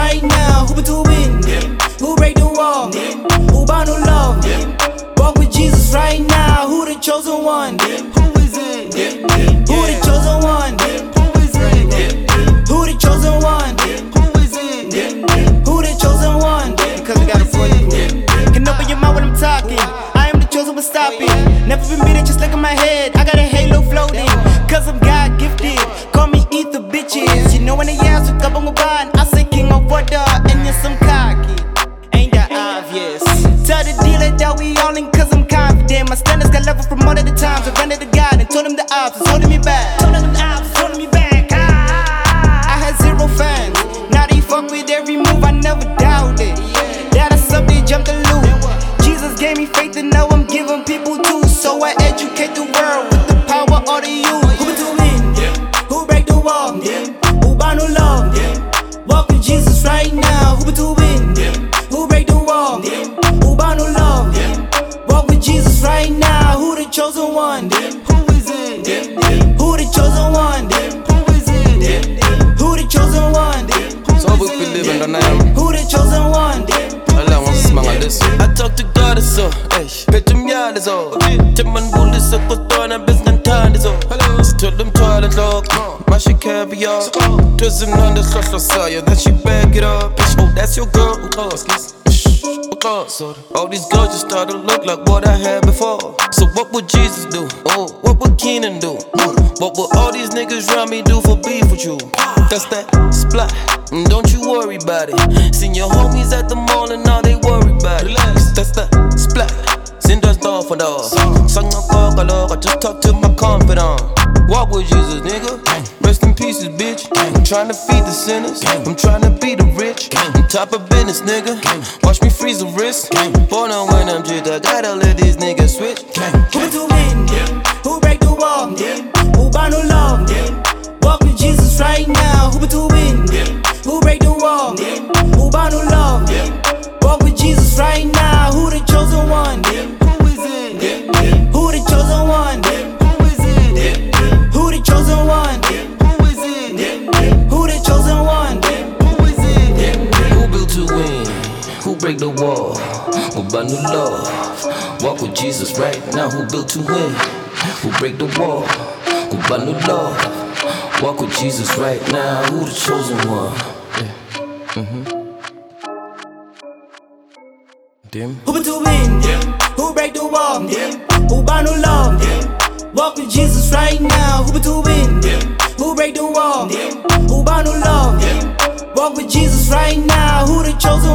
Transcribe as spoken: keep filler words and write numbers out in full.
right now? Who to win? Who break the wall? Who bound to love? Walk with Jesus right now. Who the chosen one? Who is it? Who the chosen one? Who is it? Who the chosen one? Who is it? Who the chosen one? Because we got a voice. Can open your mouth when I'm talking. I am the chosen one, stop it. Never been beat it, just look at my head. I got a halo floating. Cause I'm God gifted. Call me ether bitches. You know when they ask what's up on my bond, I say king of water and yes I'm cocky. Ain't that obvious? Tell the dealer that we all in cause I'm confident. My standards got level from all of the times. I ran to the God and told him the ops is holding me back. Told him the ops is holding me back. Ah, I had zero fans. Now they fuck with every move, I never doubted that I something jumped the loop. Jesus gave me faith to know I'm giving people too. So I educate the world with the power of the youth. Who to win? Who break the wall? Who bound to love? Walk with Jesus right now. Who to win? Who break the wall? Who bound to love? Walk with Jesus right now. Who the chosen one? Who is it? Who the chosen one? Who is it? Who the chosen one? So we believe in the name. Who the chosen one? I talk to God so, pet him yard so. Timon bullet so coston and business time so. Tell them toilet lock, my shit caviar. Doesn't on the social side, then she back it up. Oh, that's your girl. All these girls just start to look like what I had before. So what would Jesus do? Oh, what would Keenan do? What would all these niggas around me do for beef with you? That's that splat, don't you worry about it. Seen your homies at the mall and now they worry about it. That's that splat, sin does door for door. Sang a cock, I just talk to my confidant. Walk with Jesus, nigga. Rest in pieces, bitch. I'm trying to feed the sinners. I'm trying to be the rich. I'm top of business, nigga. Watch me freeze the wrist. Born on when I'm jit, I gotta let these niggas switch. Who to win? Who break the wall? Who bound to love? Walk with Jesus right now. Who to win? Who break the wall? Who bound to love? Walk with Jesus right now. Who the chosen one? Who is it? Who the chosen one? Who is it? Who the chosen one? Who is it? Who the chosen one? Who is it? Who built to win? Who break the wall? Who bound to love? Walk with Jesus right now. Who built to win? Who break the wall? Who bound to love? Walk with Jesus right now. Who the chosen one? Yeah. Mm-hmm. Dim. Who to win? Who break the wall? Who bound to love? Walk with Jesus right now. Who to win? Who break the wall? Who bound to love? Walk with Jesus right now. Who the chosen